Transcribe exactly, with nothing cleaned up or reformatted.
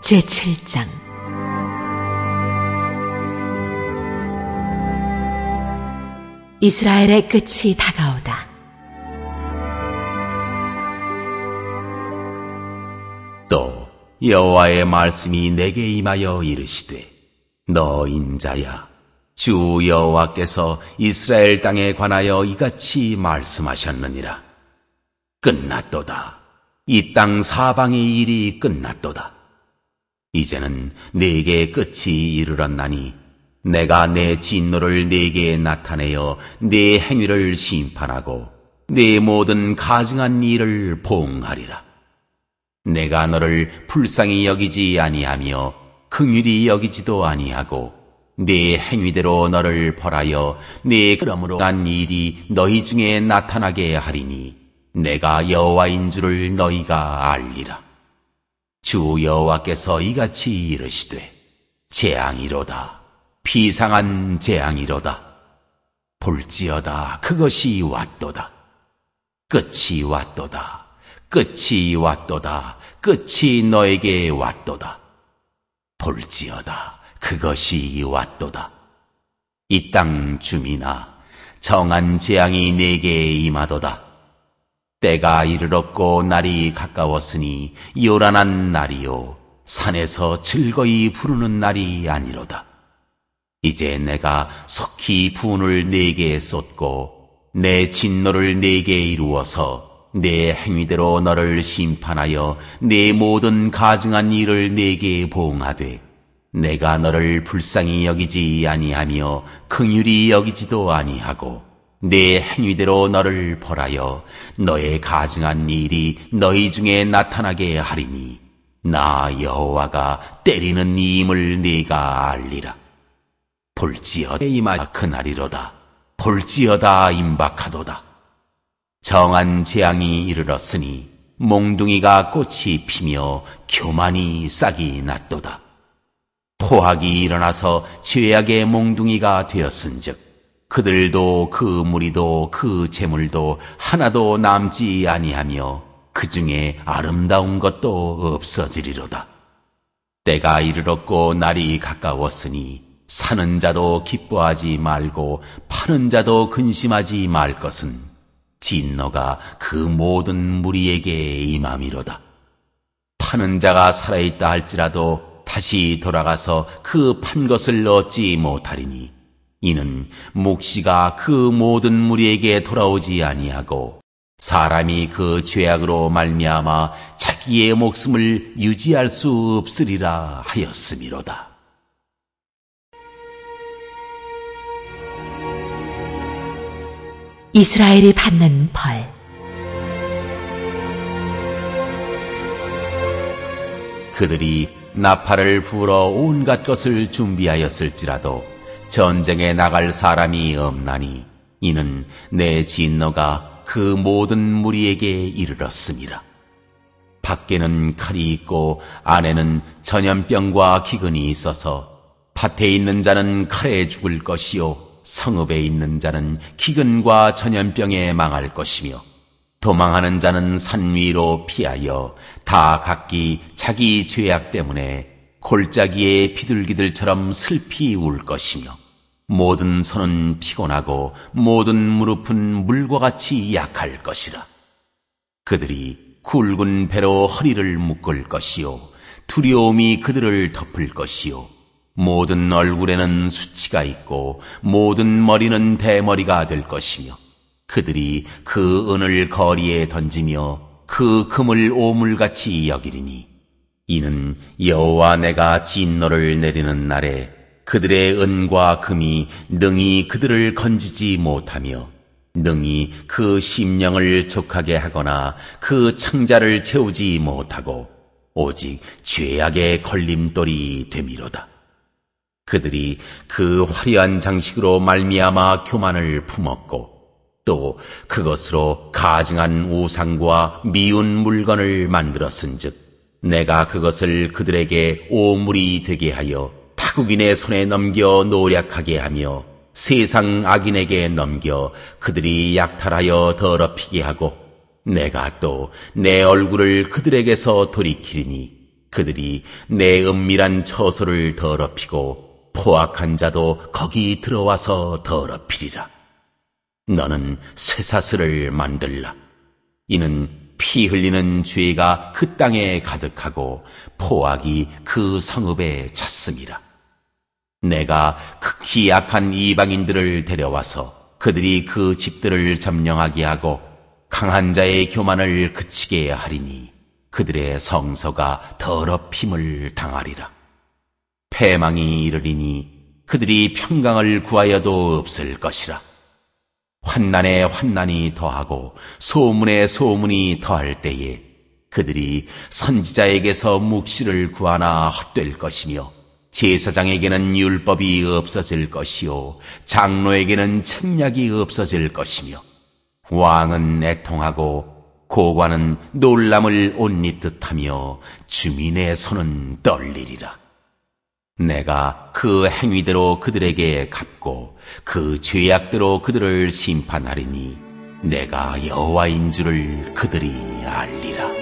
제칠 장. 이스라엘의 끝이 다가오다. 또 여호와의 말씀이 내게 임하여 이르시되, 너 인자야, 주 여호와께서 이스라엘 땅에 관하여 이같이 말씀하셨느니라. 끝났도다. 이 땅 사방의 일이 끝났도다. 이제는 네게 끝이 이르렀나니 내가 내 진노를 네게 나타내어 네 행위를 심판하고 네 모든 가증한 일을 보응하리라. 내가 너를 불쌍히 여기지 아니하며 긍휼히 여기지도 아니하고 네 행위대로 너를 벌하여 네 그러므로 난 일이 너희 중에 나타나게 하리니 내가 여호와인 줄을 너희가 알리라. 주 여호와께서 이같이 이르시되, 재앙이로다. 비상한 재앙이로다. 볼지어다. 그것이 왔도다. 끝이 왔도다. 끝이 왔도다. 끝이 너에게 왔도다. 볼지어다. 그것이 왔도다. 이 땅 주민아, 정한 재앙이 네게 임하도다. 때가 이르렀고 날이 가까웠으니 요란한 날이요, 산에서 즐거이 부르는 날이 아니로다. 이제 내가 속히 분을 네게 쏟고 내 진노를 네게 이루어서 내 행위대로 너를 심판하여 내 모든 가증한 일을 네게 보응하되 내가 너를 불쌍히 여기지 아니하며 긍휼히 여기지도 아니하고 내 행위대로 너를 벌하여 너의 가증한 일이 너희 중에 나타나게 하리니 나 여호와가 때리는 이임을 네가 알리라. 볼지어다 임하 그날이로다. 볼지어다 임박하도다. 정한 재앙이 이르렀으니 몽둥이가 꽃이 피며 교만이 싹이 났도다. 포악이 일어나서 죄악의 몽둥이가 되었은즉 그들도 그 무리도 그 재물도 하나도 남지 아니하며 그 중에 아름다운 것도 없어지리로다. 때가 이르렀고 날이 가까웠으니 사는 자도 기뻐하지 말고 파는 자도 근심하지 말 것은 진노가 그 모든 무리에게 임함이로다. 파는 자가 살아있다 할지라도 다시 돌아가서 그 판 것을 얻지 못하리니 이는 묵시가 그 모든 무리에게 돌아오지 아니하고 사람이 그 죄악으로 말미암아 자기의 목숨을 유지할 수 없으리라 하였음이로다. 이스라엘이 받는 벌. 그들이 나팔을 불어 온갖 것을 준비하였을지라도 전쟁에 나갈 사람이 없나니 이는 내 진노가 그 모든 무리에게 이르렀음이라. 밖에는 칼이 있고 안에는 전염병과 기근이 있어서 밭에 있는 자는 칼에 죽을 것이요 성읍에 있는 자는 기근과 전염병에 망할 것이며 도망하는 자는 산 위로 피하여 다 각기 자기 죄악 때문에 골짜기의 비둘기들처럼 슬피 울 것이며 모든 손은 피곤하고 모든 무릎은 물과 같이 약할 것이라. 그들이 굵은 배로 허리를 묶을 것이요 두려움이 그들을 덮을 것이요 모든 얼굴에는 수치가 있고 모든 머리는 대머리가 될 것이며 그들이 그 은을 거리에 던지며 그 금을 오물같이 여기리니 이는 여호와 내가 진노를 내리는 날에 그들의 은과 금이 능히 그들을 건지지 못하며 능히 그 심령을 족하게 하거나 그 창자를 채우지 못하고 오직 죄악의 걸림돌이 됨이로다. 그들이 그 화려한 장식으로 말미암아 교만을 품었고 또 그것으로 가증한 우상과 미운 물건을 만들었은즉 내가 그것을 그들에게 오물이 되게 하여 타국인의 손에 넘겨 노략하게 하며 세상 악인에게 넘겨 그들이 약탈하여 더럽히게 하고 내가 또 내 얼굴을 그들에게서 돌이키리니 그들이 내 은밀한 처소를 더럽히고 포악한 자도 거기 들어와서 더럽히리라. 너는 쇠사슬을 만들라. 이는 피 흘리는 죄가 그 땅에 가득하고 포악이 그 성읍에 찼음이라. 내가 극히 약한 이방인들을 데려와서 그들이 그 집들을 점령하게 하고 강한 자의 교만을 그치게 하리니 그들의 성소가 더럽힘을 당하리라. 패망이 이르리니 그들이 평강을 구하여도 없을 것이라. 환난에 환난이 더하고 소문에 소문이 더할 때에 그들이 선지자에게서 묵시를 구하나 헛될 것이며 제사장에게는 율법이 없어질 것이요 장로에게는 책략이 없어질 것이며 왕은 애통하고 고관은 놀람을 옷 입듯 하며 주민의 손은 떨리리라. 내가 그 행위대로 그들에게 갚고 그 죄악대로 그들을 심판하리니 내가 여호와인 줄을 그들이 알리라.